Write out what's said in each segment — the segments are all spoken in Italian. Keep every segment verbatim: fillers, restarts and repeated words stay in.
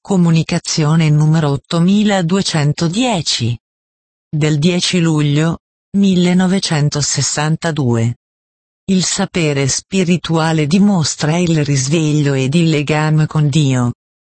Comunicazione numero ottomiladuecentodieci. Del dieci luglio millenovecentosessantadue. Il sapere spirituale dimostra il risveglio ed il legame con Dio.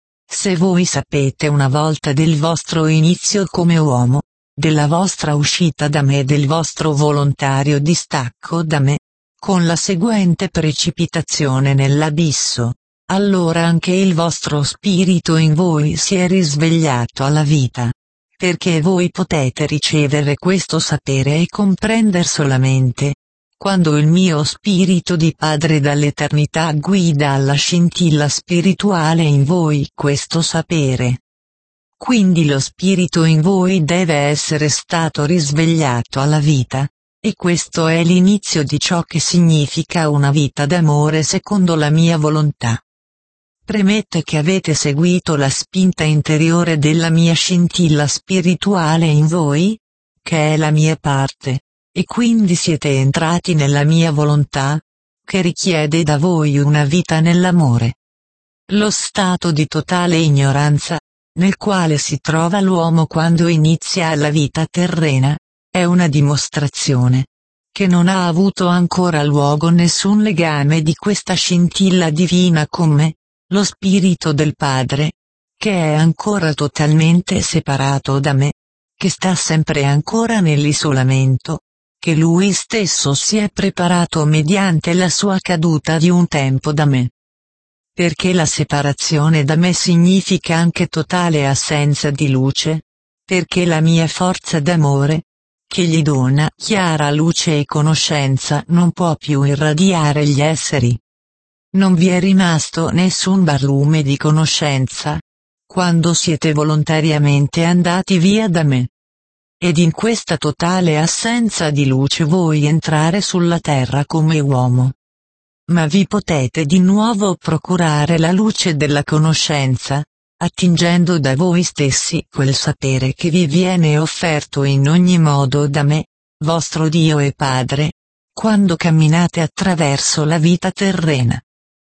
Se voi sapete una volta del vostro inizio come uomo, della vostra uscita da me e del vostro volontario distacco da me, con la seguente precipitazione nell'abisso, allora anche il vostro spirito in voi si è risvegliato alla vita. Perché voi potete ricevere questo sapere e comprender solamente quando il mio spirito di Padre dall'eternità guida alla scintilla spirituale in voi questo sapere. Quindi lo spirito in voi deve essere stato risvegliato alla vita, e questo è l'inizio di ciò che significa una vita d'amore secondo la mia volontà. Premette che avete seguito la spinta interiore della mia scintilla spirituale in voi, che è la mia parte, e quindi siete entrati nella mia volontà, che richiede da voi una vita nell'amore. Lo stato di totale ignoranza, nel quale si trova l'uomo quando inizia la vita terrena, è una dimostrazione che non ha avuto ancora luogo nessun legame di questa scintilla divina con me, lo spirito del Padre, che è ancora totalmente separato da me, che sta sempre ancora nell'isolamento, che lui stesso si è preparato mediante la sua caduta di un tempo da me. Perché la separazione da me significa anche totale assenza di luce, perché la mia forza d'amore, che gli dona chiara luce e conoscenza, non può più irradiare gli esseri. Non vi è rimasto nessun barlume di conoscenza, quando siete volontariamente andati via da me. Ed in questa totale assenza di luce voi entrare sulla terra come uomo. Ma vi potete di nuovo procurare la luce della conoscenza, attingendo da voi stessi quel sapere che vi viene offerto in ogni modo da me, vostro Dio e Padre, quando camminate attraverso la vita terrena.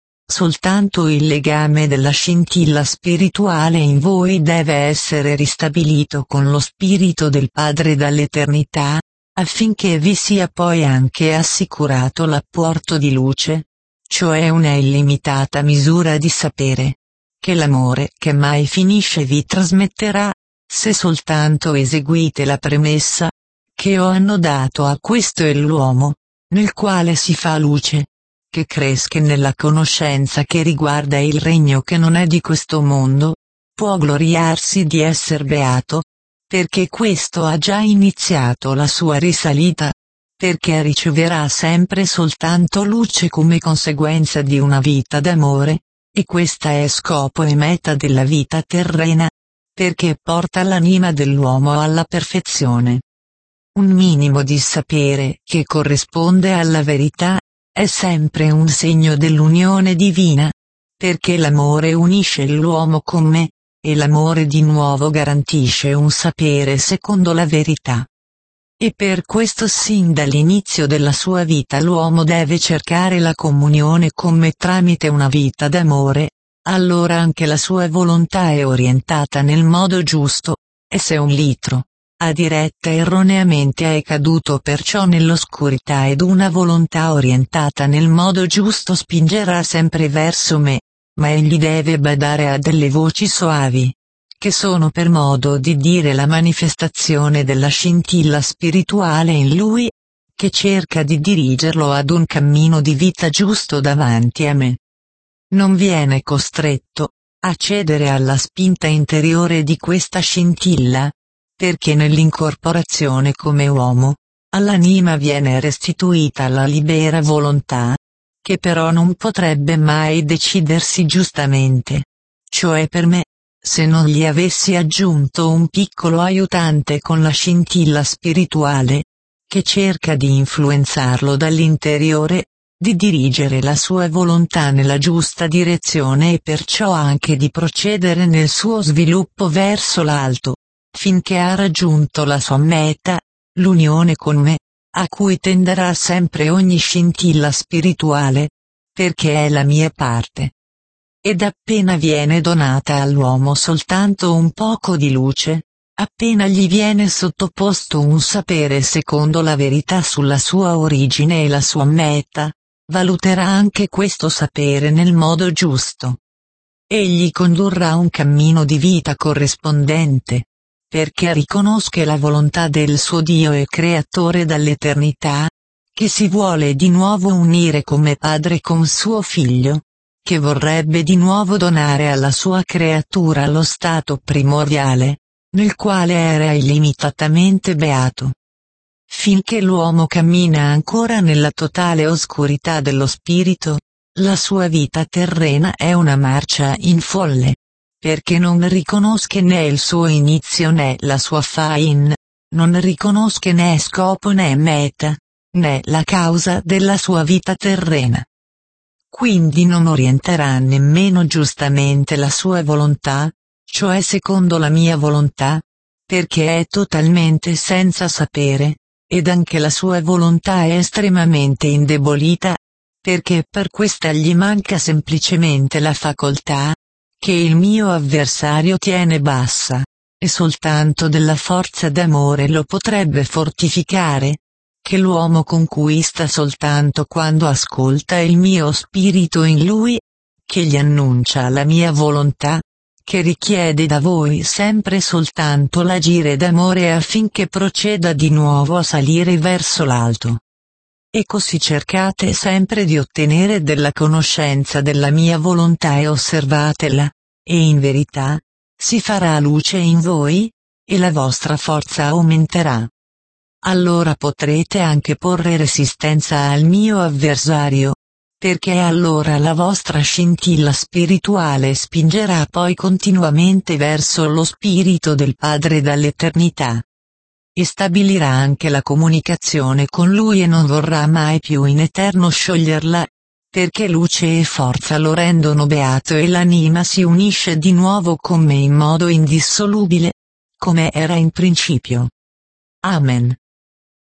Soltanto il legame della scintilla spirituale in voi deve essere ristabilito con lo spirito del Padre dall'eternità, affinché vi sia poi anche assicurato l'apporto di luce, cioè una illimitata misura di sapere, che l'amore che mai finisce vi trasmetterà, se soltanto eseguite la premessa, che ho annodato a questo è l'uomo, nel quale si fa luce, che cresca nella conoscenza che riguarda il regno che non è di questo mondo, può gloriarsi di esser beato, perché questo ha già iniziato la sua risalita, perché riceverà sempre soltanto luce come conseguenza di una vita d'amore, e questa è scopo e meta della vita terrena, perché porta l'anima dell'uomo alla perfezione. Un minimo di sapere che corrisponde alla verità, è sempre un segno dell'unione divina, perché l'amore unisce l'uomo con me, e l'amore di nuovo garantisce un sapere secondo la verità. E per questo sin dall'inizio della sua vita l'uomo deve cercare la comunione con me tramite una vita d'amore, allora anche la sua volontà è orientata nel modo giusto, e se un litro a diretta erroneamente è caduto perciò nell'oscurità ed una volontà orientata nel modo giusto spingerà sempre verso me, ma egli deve badare a delle voci soavi, che sono per modo di dire la manifestazione della scintilla spirituale in lui, che cerca di dirigerlo ad un cammino di vita giusto davanti a me. Non viene costretto a cedere alla spinta interiore di questa scintilla, perché nell'incorporazione come uomo, all'anima viene restituita la libera volontà, che però non potrebbe mai decidersi giustamente, cioè per me, se non gli avessi aggiunto un piccolo aiutante con la scintilla spirituale, che cerca di influenzarlo dall'interiore, di dirigere la sua volontà nella giusta direzione e perciò anche di procedere nel suo sviluppo verso l'alto, finché ha raggiunto la sua meta, l'unione con me, a cui tenderà sempre ogni scintilla spirituale, perché è la mia parte. ed appena viene donata all'uomo soltanto un poco di luce, appena gli viene sottoposto un sapere secondo la verità sulla sua origine e la sua meta, valuterà anche questo sapere nel modo giusto. Egli condurrà un cammino di vita corrispondente, perché riconosca la volontà del suo Dio e Creatore dall'eternità, che si vuole di nuovo unire come padre con suo figlio, che vorrebbe di nuovo donare alla sua creatura lo stato primordiale, nel quale era illimitatamente beato. Finché l'uomo cammina ancora nella totale oscurità dello spirito, la sua vita terrena è una marcia in folle, perché non riconosca né il suo inizio né la sua fine, non riconosca né scopo né meta, né la causa della sua vita terrena. Quindi non orienterà nemmeno giustamente la sua volontà, cioè secondo la mia volontà, perché è totalmente senza sapere, ed anche la sua volontà è estremamente indebolita, perché per questa gli manca semplicemente la facoltà, che il mio avversario tiene bassa, e soltanto della forza d'amore lo potrebbe fortificare, che l'uomo conquista soltanto quando ascolta il mio spirito in lui, che gli annuncia la mia volontà, che richiede da voi sempre soltanto l'agire d'amore affinché proceda di nuovo a salire verso l'alto. E così cercate sempre di ottenere della conoscenza della mia volontà e osservatela, e in verità, si farà luce in voi, e la vostra forza aumenterà. Allora potrete anche porre resistenza al mio avversario, perché allora la vostra scintilla spirituale spingerà poi continuamente verso lo spirito del Padre dall'eternità. E stabilirà anche la comunicazione con lui e non vorrà mai più in eterno scioglierla, perché luce e forza lo rendono beato e l'anima si unisce di nuovo con me in modo indissolubile, come era in principio. Amen.